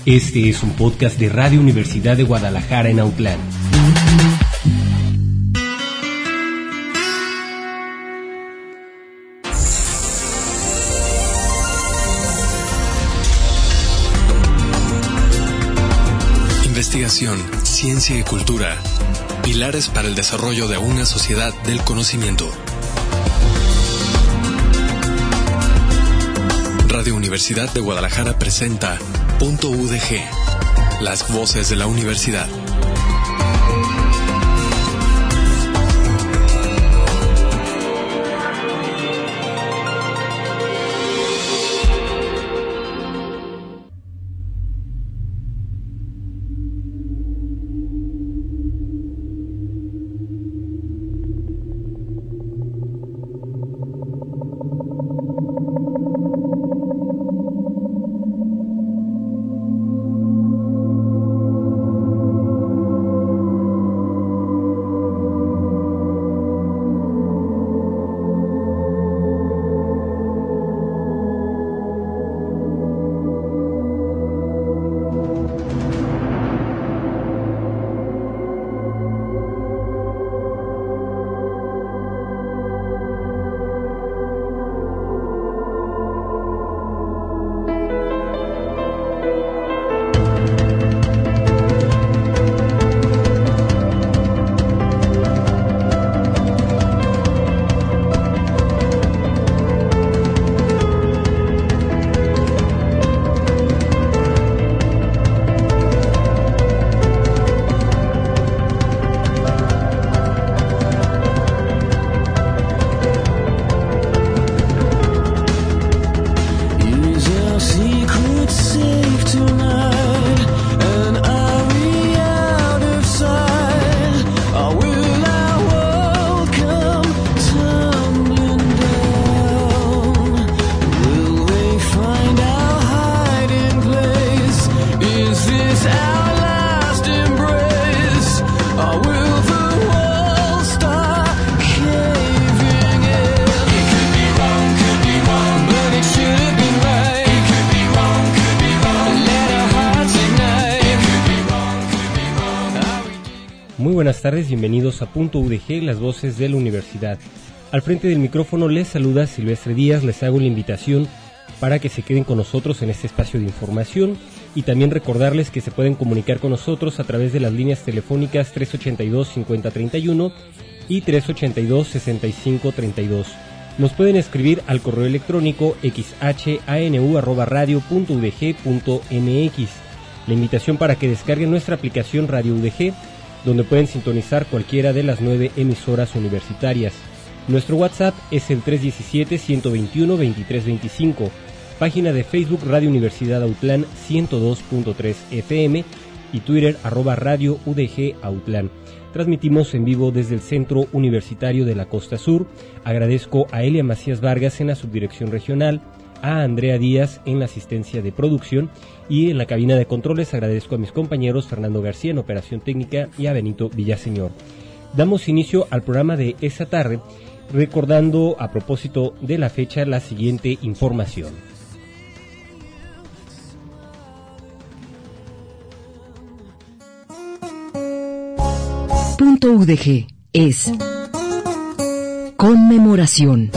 Este es un podcast de Radio Universidad de Guadalajara en Autlán. Investigación, ciencia y cultura. Pilares para el desarrollo de una sociedad del conocimiento. Radio Universidad de Guadalajara presenta Punto UDG, las voces de la universidad. Buenas tardes, bienvenidos a Punto UDG, las voces de la universidad. Al frente del micrófono les saluda Silvestre Díaz, les hago la invitación para que se queden con nosotros en este espacio de información y también recordarles que se pueden comunicar con nosotros a través de las líneas telefónicas 382-5031 y 382-6532. Nos pueden escribir al correo electrónico xhanu@radio.udg.mx. La invitación para que descarguen nuestra aplicación Radio UDG, donde pueden sintonizar cualquiera de las 9 emisoras universitarias. Nuestro WhatsApp es el 317-121-2325, página de Facebook Radio Universidad Autlán 102.3 FM y Twitter @Radio UDG Autlán. Transmitimos en vivo desde el Centro Universitario de la Costa Sur. Agradezco a Elia Macías Vargas en la subdirección regional, a Andrea Díaz en la asistencia de producción y en la cabina de controles agradezco a mis compañeros Fernando García en operación técnica y a Benito Villaseñor. Damos inicio al programa de esta tarde recordando a propósito de la fecha la siguiente información. Punto UDG es conmemoración.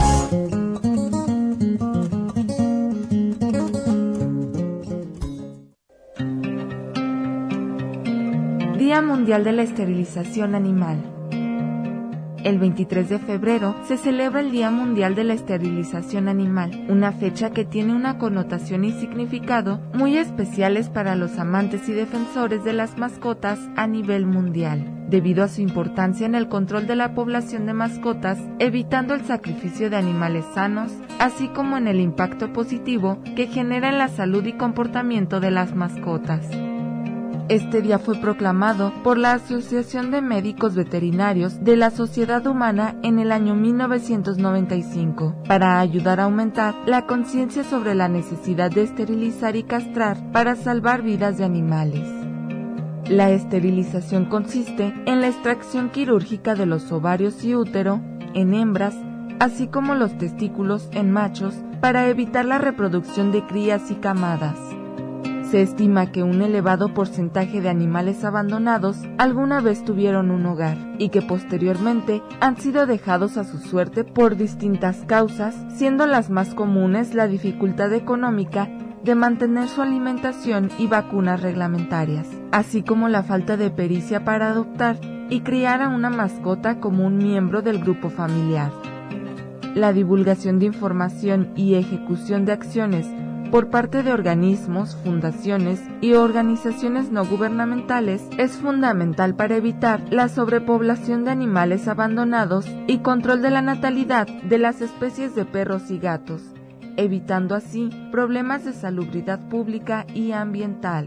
Día Mundial de la Esterilización Animal. El 23 de febrero se celebra el Día Mundial de la Esterilización Animal, una fecha que tiene una connotación y significado muy especiales para los amantes y defensores de las mascotas a nivel mundial, debido a su importancia en el control de la población de mascotas, evitando el sacrificio de animales sanos, así como en el impacto positivo que genera en la salud y comportamiento de las mascotas. Este día fue proclamado por la Asociación de Médicos Veterinarios de la Sociedad Humana en el año 1995, para ayudar a aumentar la conciencia sobre la necesidad de esterilizar y castrar para salvar vidas de animales. La esterilización consiste en la extracción quirúrgica de los ovarios y útero en hembras, así como los testículos en machos, para evitar la reproducción de crías y camadas. Se estima que un elevado porcentaje de animales abandonados alguna vez tuvieron un hogar y que posteriormente han sido dejados a su suerte por distintas causas, siendo las más comunes la dificultad económica de mantener su alimentación y vacunas reglamentarias, así como la falta de pericia para adoptar y criar a una mascota como un miembro del grupo familiar. La divulgación de información y ejecución de acciones por parte de organismos, fundaciones y organizaciones no gubernamentales es fundamental para evitar la sobrepoblación de animales abandonados y control de la natalidad de las especies de perros y gatos, evitando así problemas de salubridad pública y ambiental.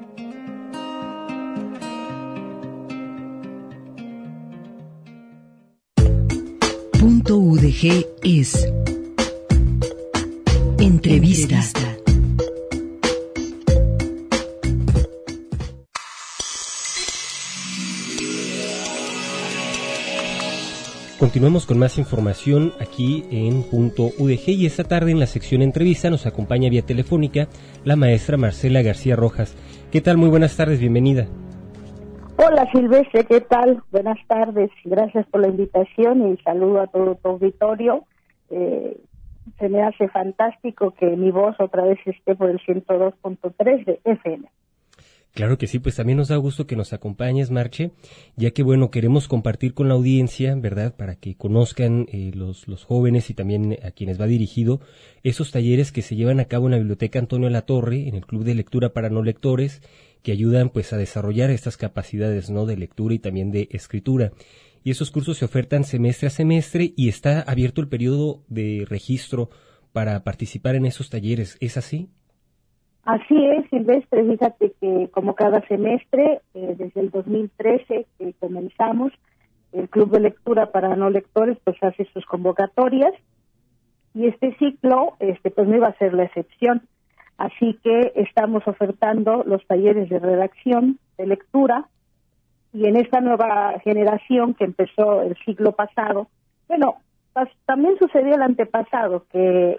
Punto UDG es Entrevista. Continuamos con más información aquí en Punto UDG y esta tarde en la sección Entrevista nos acompaña vía telefónica la maestra Marcela García Rojas. ¿Qué tal? Muy buenas tardes, bienvenida. Hola Silvestre, ¿qué tal? Buenas tardes, gracias por la invitación y saludo a todo tu auditorio. Se me hace fantástico que mi voz otra vez esté por el 102.3 de FM. Claro que sí, pues también nos da gusto que nos acompañes, Marche, ya que bueno, queremos compartir con la audiencia, ¿verdad?, para que conozcan los jóvenes y también a quienes va dirigido esos talleres que se llevan a cabo en la Biblioteca Antonio Latorre, en el Club de Lectura para No Lectores, que ayudan pues a desarrollar estas capacidades, ¿no?, de lectura y también de escritura. Y esos cursos se ofertan semestre a semestre y está abierto el periodo de registro para participar en esos talleres, ¿es así? Así es, Silvestre, fíjate que como cada semestre, desde el 2013 que comenzamos, el Club de Lectura para No Lectores pues hace sus convocatorias y este ciclo pues no iba a ser la excepción. Así que estamos ofertando los talleres de redacción, de lectura, y en esta nueva generación que empezó el siglo pasado, bueno, también sucedió el antepasado, que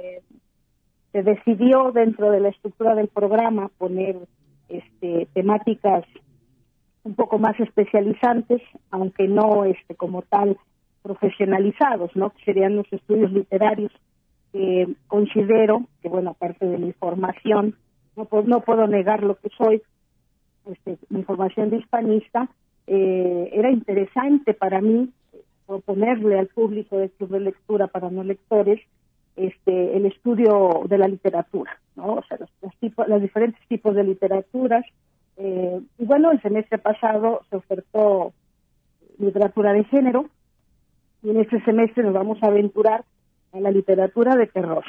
se decidió dentro de la estructura del programa poner temáticas un poco más especializantes, aunque no como tal profesionalizados, ¿no? Que serían los estudios literarios. Considero que, bueno, aparte de mi formación, no puedo negar lo que soy, mi formación de hispanista, era interesante para mí proponerle al público del Club de Lectura para No Lectores el estudio de la literatura, ¿no? O sea, los diferentes tipos de literaturas. Y bueno, el semestre pasado se ofertó literatura de género y en este semestre nos vamos a aventurar en la literatura de terror.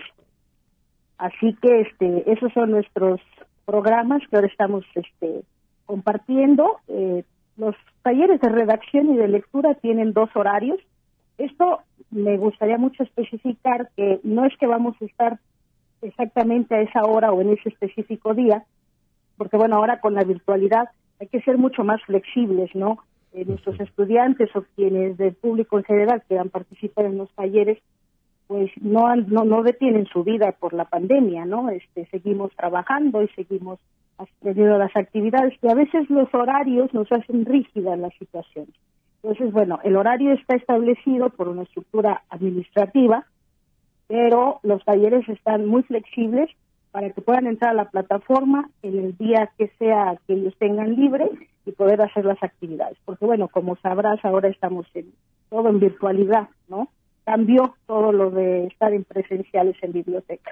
Así que esos son nuestros programas que ahora estamos compartiendo. Los talleres de redacción y de lectura tienen 2 horarios. Esto me gustaría mucho especificar que no es que vamos a estar exactamente a esa hora o en ese específico día, porque bueno, ahora con la virtualidad hay que ser mucho más flexibles, ¿no? Nuestros estudiantes o quienes del público en general quieran participar en los talleres, pues no detienen su vida por la pandemia, ¿no? Seguimos trabajando y seguimos teniendo las actividades, que a veces los horarios nos hacen rígidas las situaciones. Entonces, bueno, el horario está establecido por una estructura administrativa, pero los talleres están muy flexibles para que puedan entrar a la plataforma en el día que sea que ellos tengan libre y poder hacer las actividades. Porque, bueno, como sabrás, ahora estamos todo en virtualidad, ¿no? Cambió todo lo de estar en presenciales en biblioteca.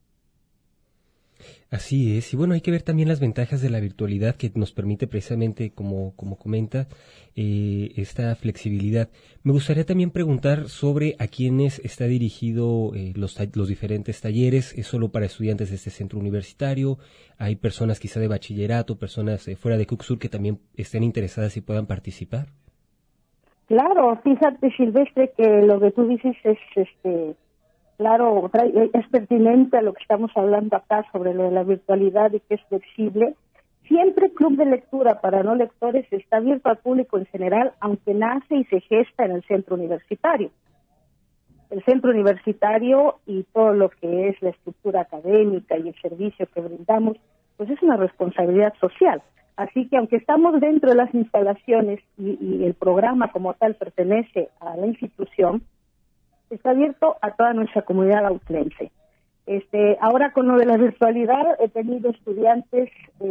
Así es, y bueno, hay que ver también las ventajas de la virtualidad que nos permite precisamente, como comenta, esta flexibilidad. Me gustaría también preguntar sobre a quiénes está dirigido los diferentes talleres. ¿Es solo para estudiantes de este centro universitario? ¿Hay personas quizá de bachillerato, personas fuera de CUCSUR que también estén interesadas y puedan participar? Claro, fíjate, Silvestre, que lo que tú dices es claro, es pertinente a lo que estamos hablando acá sobre lo de la virtualidad y que es flexible. Siempre el Club de Lectura para No Lectores está abierto al público en general, aunque nace y se gesta en el centro universitario. El centro universitario y todo lo que es la estructura académica y el servicio que brindamos pues es una responsabilidad social. Así que aunque estamos dentro de las instalaciones y el programa como tal pertenece a la institución, está abierto a toda nuestra comunidad autlense. Ahora con lo de la virtualidad he tenido estudiantes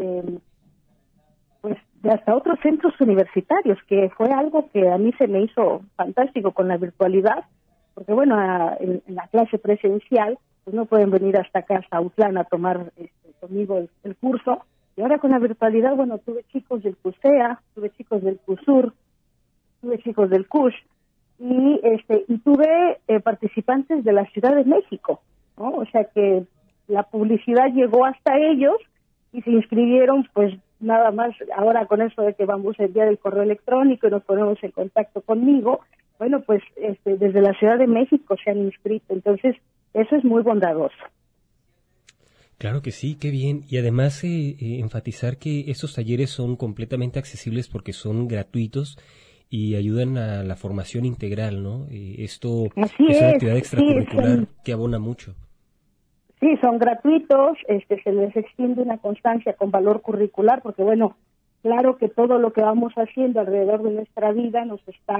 pues de hasta otros centros universitarios, que fue algo que a mí se me hizo fantástico con la virtualidad, porque bueno, en la clase presencial pues no pueden venir hasta acá, hasta Autlán, a tomar conmigo el curso. Y ahora con la virtualidad, bueno, tuve chicos del CUSEA, tuve chicos del CUSUR, tuve chicos del CUSH, y tuve participantes de la Ciudad de México, ¿no? O sea que la publicidad llegó hasta ellos y se inscribieron, pues nada más, ahora con eso de que vamos a enviar el correo electrónico y nos ponemos en contacto conmigo, bueno, pues desde la Ciudad de México se han inscrito, entonces eso es muy bondadoso. Claro que sí, qué bien. Y además enfatizar que estos talleres son completamente accesibles porque son gratuitos y ayudan a la formación integral, ¿no? Esto Así es una actividad extracurricular sí, que abona mucho. Sí, son gratuitos, se les extiende una constancia con valor curricular porque, bueno, claro que todo lo que vamos haciendo alrededor de nuestra vida nos está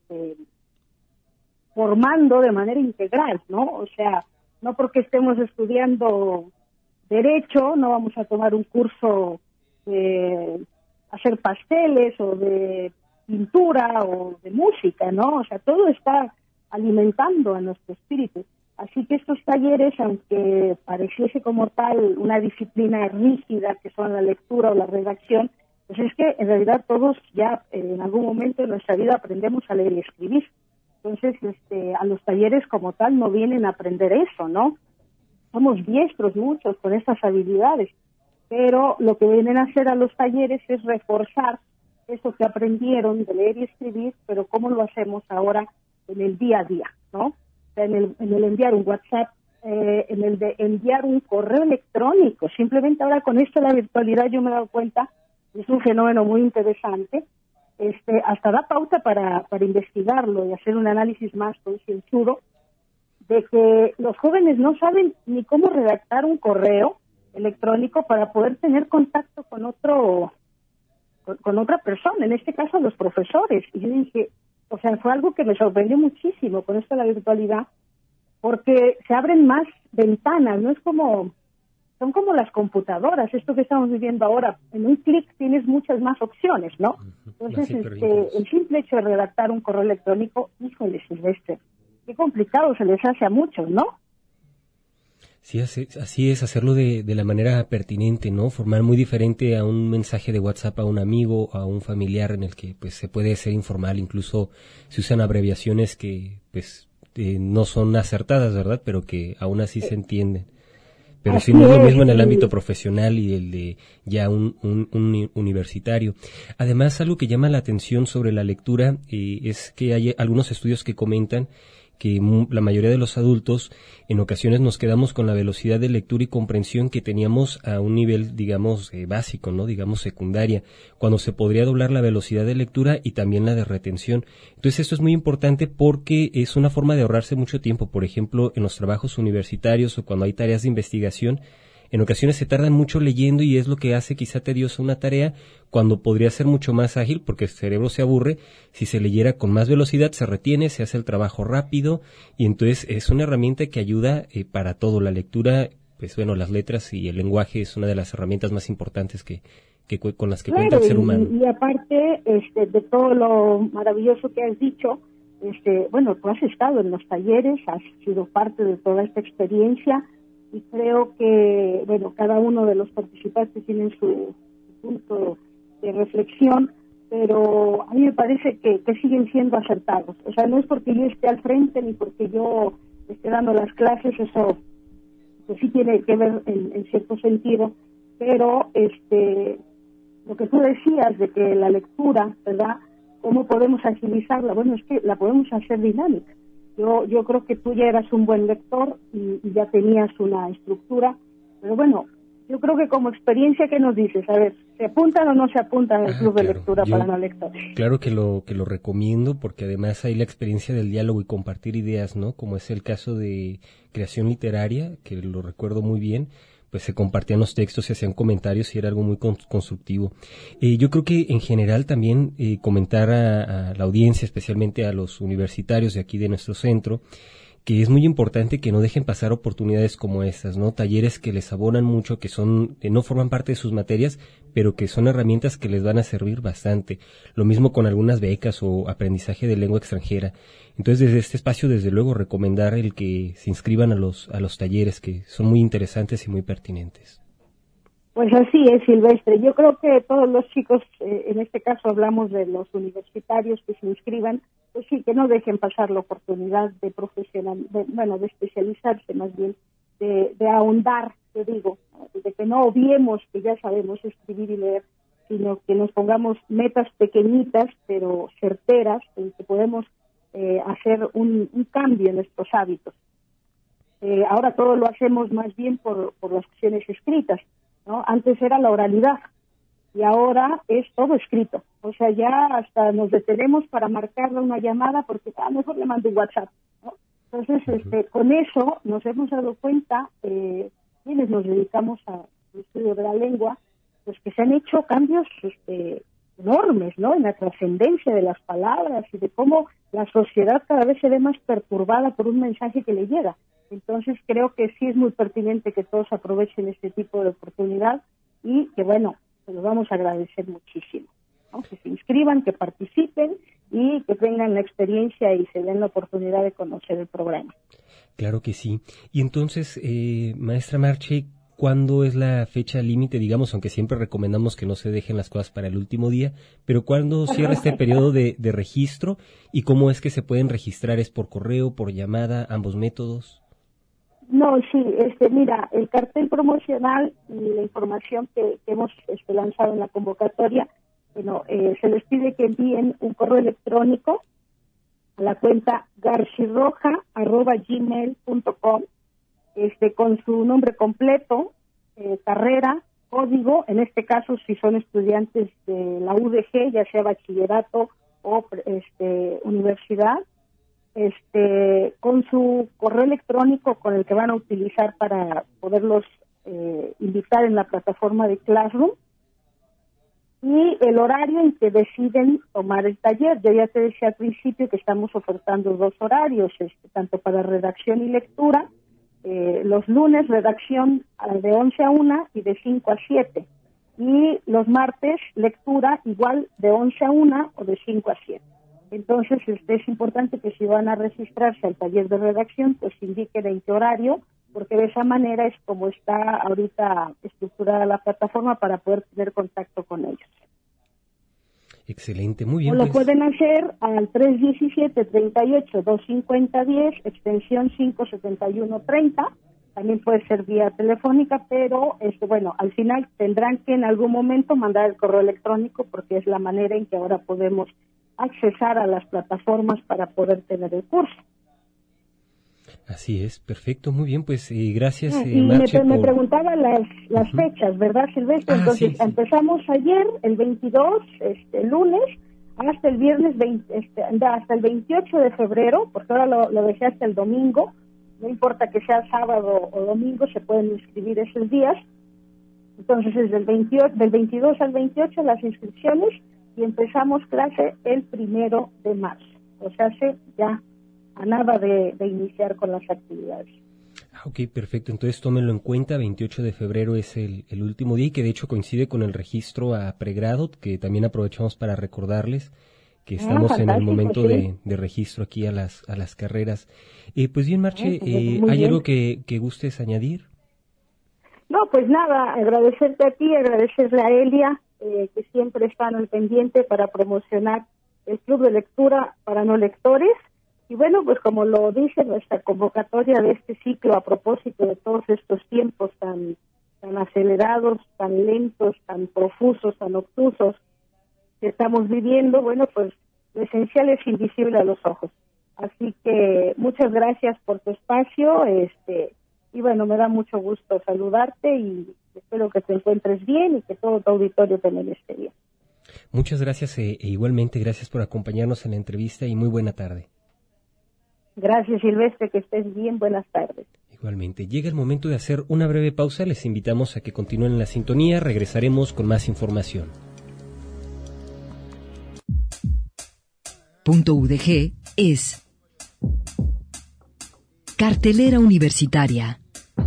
formando de manera integral, ¿no? O sea, no porque estemos estudiando Derecho, no vamos a tomar un curso de hacer pasteles o de pintura o de música, ¿no? O sea, todo está alimentando a nuestro espíritu. Así que estos talleres, aunque pareciese como tal una disciplina rígida, que son la lectura o la redacción, pues es que en realidad todos ya en algún momento de nuestra vida aprendemos a leer y escribir. Entonces, a los talleres como tal no vienen a aprender eso, ¿no? Somos diestros muchos con estas habilidades, pero lo que vienen a hacer a los talleres es reforzar eso que aprendieron de leer y escribir, pero cómo lo hacemos ahora en el día a día, ¿no? O sea, en el enviar un WhatsApp, en el de enviar un correo electrónico. Simplemente ahora con esto de la virtualidad yo me he dado cuenta, es un fenómeno muy interesante, hasta da pauta para investigarlo y hacer un análisis más concienzudo, de que los jóvenes no saben ni cómo redactar un correo electrónico para poder tener contacto con otra persona, en este caso los profesores. Y yo dije, o sea, fue algo que me sorprendió muchísimo con esto de la virtualidad, porque se abren más ventanas, no es como, son como las computadoras, esto que estamos viviendo ahora, en un clic tienes muchas más opciones, ¿no? Entonces, el simple hecho de redactar un correo electrónico, híjole, Silvestre, qué complicado se les hace a muchos, ¿no? Sí, así es, hacerlo de la manera pertinente, ¿no? Formar muy diferente a un mensaje de WhatsApp a un amigo, a un familiar, en el que pues se puede ser informal, incluso se usan abreviaciones que pues no son acertadas, ¿verdad? Pero que aún así se entienden. Pero si no es lo mismo en el ámbito profesional y el de ya un universitario. Además, algo que llama la atención sobre la lectura es que hay algunos estudios que comentan que la mayoría de los adultos en ocasiones nos quedamos con la velocidad de lectura y comprensión que teníamos a un nivel, digamos, básico, ¿no? Digamos, secundaria, cuando se podría doblar la velocidad de lectura y también la de retención. Entonces, esto es muy importante porque es una forma de ahorrarse mucho tiempo. Por ejemplo, en los trabajos universitarios o cuando hay tareas de investigación, en ocasiones se tardan mucho leyendo y es lo que hace quizá tediosa una tarea cuando podría ser mucho más ágil porque el cerebro se aburre. Si se leyera con más velocidad se retiene, se hace el trabajo rápido y entonces es una herramienta que ayuda para todo. La lectura, pues bueno, las letras y el lenguaje es una de las herramientas más importantes con las que cuenta el ser humano. Y aparte de todo lo maravilloso que has dicho, bueno, tú has estado en los talleres, has sido parte de toda esta experiencia. Y creo que, bueno, cada uno de los participantes tiene su punto de reflexión, pero a mí me parece que siguen siendo acertados. O sea, no es porque yo esté al frente ni porque yo esté dando las clases, eso pues sí tiene que ver en cierto sentido, pero lo que tú decías de que la lectura, ¿verdad?, ¿cómo podemos agilizarla? Bueno, es que la podemos hacer dinámica. Yo creo que tú ya eras un buen lector y ya tenías una estructura, pero bueno, yo creo que como experiencia, ¿qué nos dices? A ver, ¿se apuntan o no se apuntan al club de lectura para no lectores? Claro que lo recomiendo porque además hay la experiencia del diálogo y compartir ideas, ¿no? Como es el caso de creación literaria, que lo recuerdo muy bien, pues se compartían los textos, se hacían comentarios y era algo muy constructivo. Yo creo que en general también comentar a la audiencia, especialmente a los universitarios de aquí de nuestro centro, que es muy importante que no dejen pasar oportunidades como estas, ¿no? Talleres que les abonan mucho, que no forman parte de sus materias, pero que son herramientas que les van a servir bastante. Lo mismo con algunas becas o aprendizaje de lengua extranjera. Entonces, desde este espacio, desde luego, recomendar el que se inscriban a los talleres, que son muy interesantes y muy pertinentes. Pues así es, Silvestre. Yo creo que todos los chicos, en este caso hablamos de los universitarios que se inscriban, pues sí, que no dejen pasar la oportunidad de de especializarse más bien, de ahondar, te digo, de que no obviemos que ya sabemos escribir y leer, sino que nos pongamos metas pequeñitas, pero certeras, en que podemos hacer un cambio en nuestros hábitos. Ahora todo lo hacemos más bien por las cuestiones escritas, ¿no? Antes era la oralidad y ahora es todo escrito. O sea, ya hasta nos detenemos para marcarle una llamada porque mejor le mando un WhatsApp, ¿no? Entonces, con eso nos hemos dado cuenta, quienes nos dedicamos al estudio de la lengua, pues que se han hecho cambios enormes, ¿no? En la trascendencia de las palabras y de cómo la sociedad cada vez se ve más perturbada por un mensaje que le llega. Entonces creo que sí es muy pertinente que todos aprovechen este tipo de oportunidad y que, bueno, se los vamos a agradecer muchísimo, ¿no? Que se inscriban, que participen y que tengan la experiencia y se den la oportunidad de conocer el programa. Claro que sí. Y entonces, maestra Marche, ¿cuándo es la fecha límite, digamos, aunque siempre recomendamos que no se dejen las cosas para el último día, pero cuándo cierra este periodo de registro y cómo es que se pueden registrar? ¿Es por correo, por llamada, ambos métodos? No, sí, mira, el cartel promocional y la información que hemos lanzado en la convocatoria, bueno, se les pide que envíen un correo electrónico a la cuenta garciroja@gmail.com, con su nombre completo, carrera, código, en este caso si son estudiantes de la UDG, ya sea bachillerato o universidad, con su correo electrónico con el que van a utilizar para poderlos invitar en la plataforma de Classroom, y el horario en que deciden tomar el taller. Yo ya te decía al principio que estamos ofertando 2 horarios, tanto para redacción y lectura. Los lunes redacción de 11 a 1 y de 5 a 7, y los martes lectura igual de 11 a 1 o de 5 a 7. Entonces es importante que si van a registrarse al taller de redacción, pues indiquen en qué horario, porque de esa manera es como está ahorita estructurada la plataforma para poder tener contacto con ellos. Excelente, muy bien. O lo pueden hacer al 317-38-250-10, extensión 57130. También puede ser vía telefónica, pero al final tendrán que en algún momento mandar el correo electrónico, porque es la manera en que ahora podemos accesar a las plataformas para poder tener el curso. Así es, perfecto, muy bien, pues gracias, y Marche, me preguntaba las fechas, ¿verdad, Silvestre? Entonces, sí. Empezamos ayer, el 22, lunes, hasta el viernes, hasta el 28 de febrero, porque ahora lo dejé hasta el domingo, no importa que sea sábado o domingo, se pueden inscribir esos días. Entonces, es del 22 al 28 las inscripciones, y empezamos clase el 1 de marzo, o sea, ya a nada de iniciar con las actividades. Ok, perfecto. Entonces tómenlo en cuenta, 28 de febrero es el último día, y que de hecho coincide con el registro a pregrado, que también aprovechamos para recordarles que estamos en el momento de registro aquí a las carreras. Pues bien, Marche, ¿hay algo que gustes añadir? No, pues nada, agradecerte a ti, agradecerle a Elia, que siempre están al pendiente para promocionar el Club de Lectura para No Lectores. Y bueno, pues como lo dice nuestra convocatoria de este ciclo, a propósito de todos estos tiempos tan acelerados, tan lentos, tan profusos, tan obtusos que estamos viviendo, bueno, pues lo esencial es invisible a los ojos. Así que muchas gracias por tu espacio, y bueno, me da mucho gusto saludarte y espero que te encuentres bien y que todo tu auditorio también esté bien. Muchas gracias, igualmente gracias por acompañarnos en la entrevista y muy buena tarde. Gracias, Silvestre, que estés bien, buenas tardes. Igualmente, llega el momento de hacer una breve pausa. Les invitamos a que continúen en la sintonía. Regresaremos con más información. .udg es Cartelera Universitaria.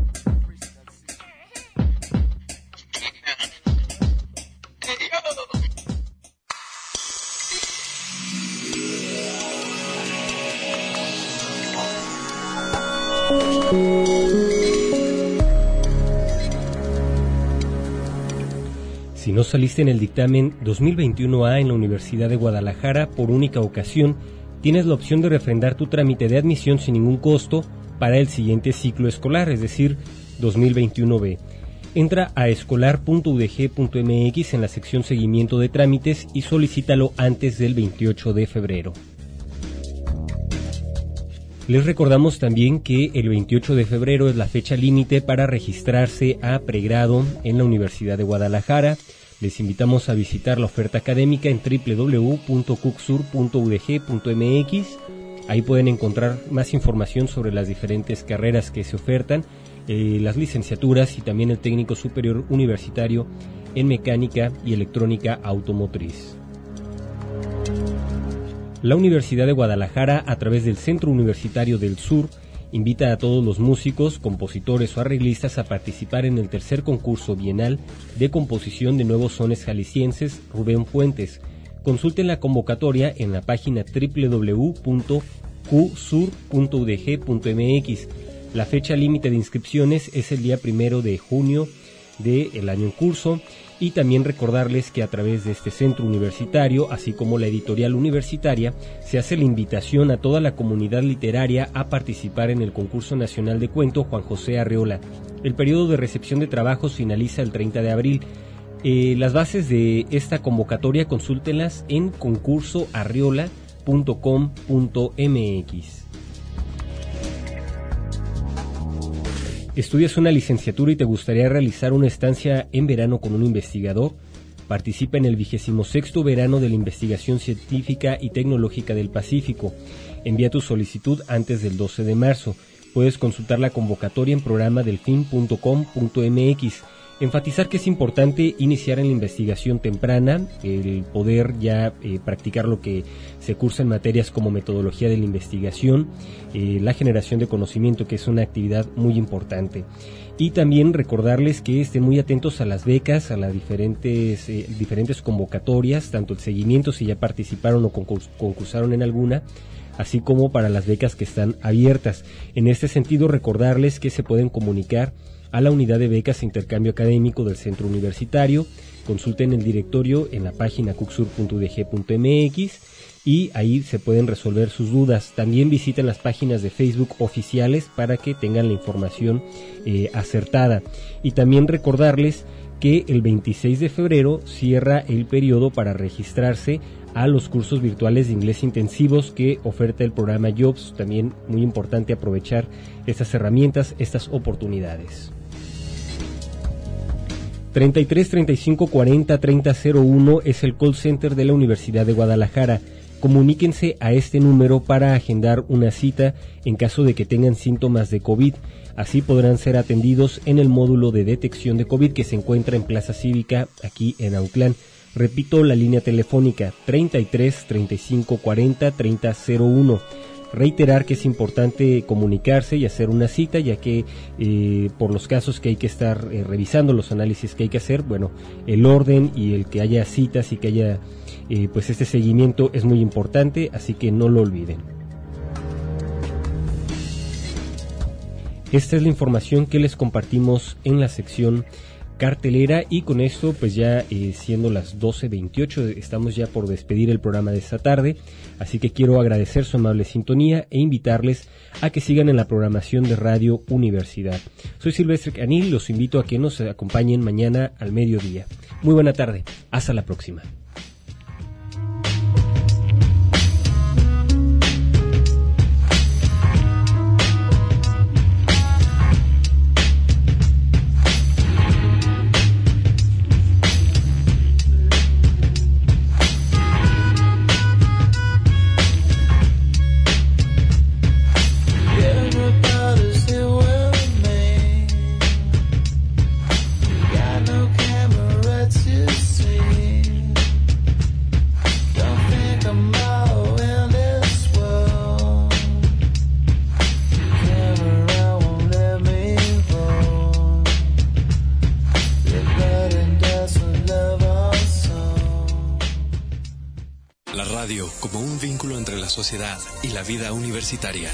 Si no saliste en el dictamen 2021A en la Universidad de Guadalajara por única ocasión, tienes la opción de refrendar tu trámite de admisión sin ningún costo para el siguiente ciclo escolar, es decir, 2021B. Entra a escolar.udg.mx en la sección Seguimiento de Trámites y solicítalo antes del 28 de febrero. Les recordamos también que el 28 de febrero es la fecha límite para registrarse a pregrado en la Universidad de Guadalajara. Les invitamos a visitar la oferta académica en www.cucsur.udg.mx. Ahí pueden encontrar más información sobre las diferentes carreras que se ofertan, las licenciaturas y también el técnico superior universitario en mecánica y electrónica automotriz. La Universidad de Guadalajara, a través del Centro Universitario del Sur, invita a todos los músicos, compositores o arreglistas a participar en el tercer concurso bienal de composición de nuevos sones jaliscienses Rubén Fuentes. Consulten la convocatoria en la página www.qsur.udg.mx. La fecha límite de inscripciones es el día 1 de junio del año en curso. Y también recordarles que a través de este centro universitario, así como la editorial universitaria, se hace la invitación a toda la comunidad literaria a participar en el concurso nacional de cuento Juan José Arreola. El periodo de recepción de trabajos finaliza el 30 de abril. Las bases de esta convocatoria consúltenlas en concursoarreola.com.mx. ¿Estudias una licenciatura y te gustaría realizar una estancia en verano con un investigador? Participa en el 26º verano de la Investigación Científica y Tecnológica del Pacífico. Envía tu solicitud antes del 12 de marzo. Puedes consultar la convocatoria en programadelfin.com.mx. Enfatizar que es importante iniciar en la investigación temprana, el poder ya practicar lo que se cursa en materias como metodología de la investigación, la generación de conocimiento, que es una actividad muy importante. Y también recordarles que estén muy atentos a las becas, a las diferentes convocatorias, tanto el seguimiento si ya participaron o concursaron en alguna, así como para las becas que están abiertas. En este sentido, recordarles que se pueden comunicar a la unidad de becas e intercambio académico del centro universitario. Consulten el directorio en la página cucsur.udg.mx y ahí se pueden resolver sus dudas. También visiten las páginas de Facebook oficiales para que tengan la información acertada. Y también recordarles que el 26 de febrero cierra el periodo para registrarse a los cursos virtuales de inglés intensivos que oferta el programa Jobs. También muy importante aprovechar estas herramientas, estas oportunidades. 33 35 40 30 01 es el call center de la Universidad de Guadalajara. Comuníquense a este número para agendar una cita en caso de que tengan síntomas de COVID. Así podrán ser atendidos en el módulo de detección de COVID que se encuentra en Plaza Cívica, aquí en Autlán. Repito, la línea telefónica 33 35 40 30 01. Reiterar que es importante comunicarse y hacer una cita, ya que por los casos que hay que estar revisando, los análisis que hay que hacer, bueno, el orden y el que haya citas y que haya pues este seguimiento es muy importante, así que no lo olviden. Esta es la información que les compartimos en la sección cartelera, y con esto pues ya siendo las 12:28 estamos ya por despedir el programa de esta tarde, así que quiero agradecer su amable sintonía e invitarles a que sigan en la programación de Radio Universidad. Soy Silvestre Canil, los invito a que nos acompañen mañana al mediodía. Muy buena tarde, hasta la próxima. radio como un vínculo entre la sociedad y la vida universitaria.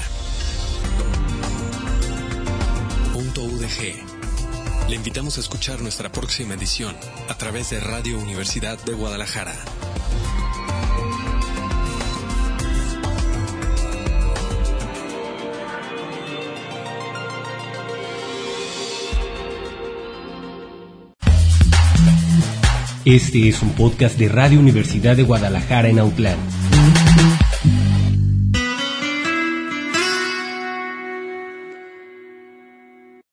.udg. Le invitamos a escuchar nuestra próxima edición a través de Radio Universidad de Guadalajara. Este es un podcast de Radio Universidad de Guadalajara en Autlán.